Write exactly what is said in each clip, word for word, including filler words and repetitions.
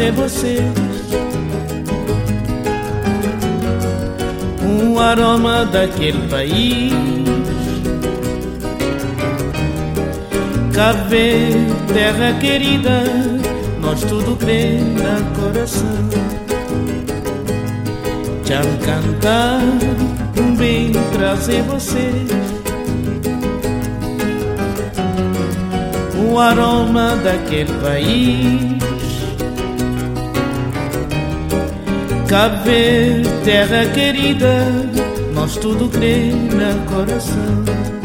trazer vocês um aroma daquele país. Cabo Verde, terra querida, nós tudo crê na coração. Já me cantar, um bem trazer vocês o aroma daquele país. Cabo Verde, terra querida, nós tudo crê na coração.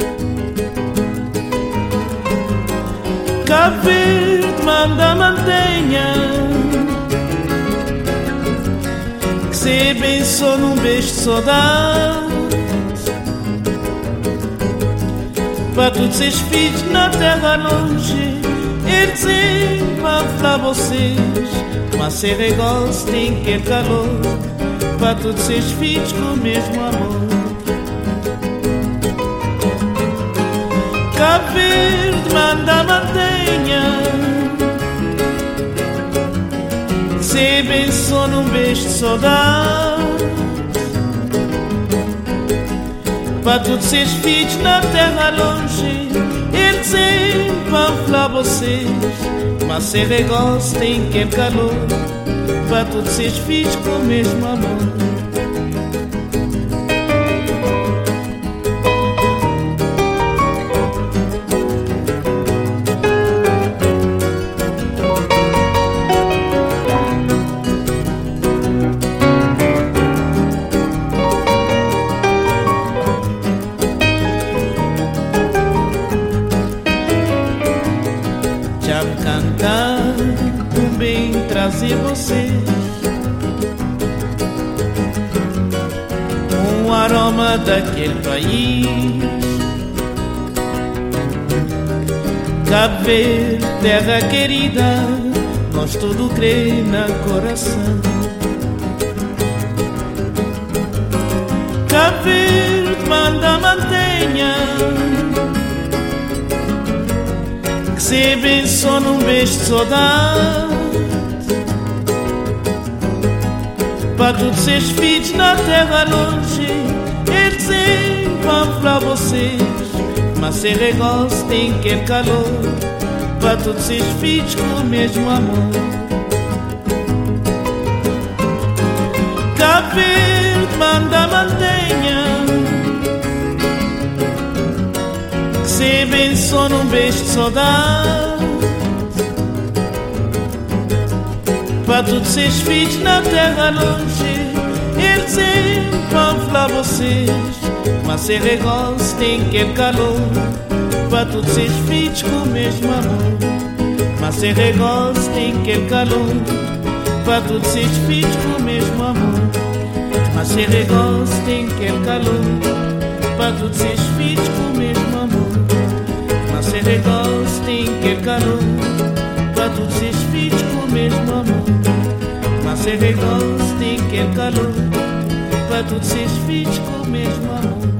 Cabo Verde, manda mantenha, que se abençoe num beijo de saudade, para todos esses filhos na terra longe. Eles vão falar vocês, mas ser igual se tem que calor, para todos esses filhos com o mesmo amor. Cabo Verde, manda mantenha, que se abençoe num beijo de saudade, para todos esses filhos na terra longe. Eles vão falar vocês, mas ser igual se tem que calor, para todos esses filhos com o mesmo amor. Já me cantar, um bem trazer vocês um aroma daquele país. Cabo Verde, terra querida, nós tudo crê na coração. Cabo Verde, manda mantenha, que se abençoe num beijo de saudade, para todos esses filhos na terra longe. Eles vão falar vocês, mas ser igual se tem que calor, para todos esses filhos com o mesmo amor. Cabo Verde, manda mantenha, que se abençoe num beijo de saudade, para todos esses filhos na terra longe. Eles vão falar vocês, mas ser igual se tem que calor, para todos esses filhos com o mesmo amor. Mas ser igual se tem que calor, para todos esses filhos com o mesmo amor. Mas ser igual se tem que calor, para todos esses filhos com o mesmo amor. Mas ser igual se tem que calor, para todos esses filhos com o mesmo amor. Mas ser igual se tem que calor, para todos esses filhos com o mesmo amor.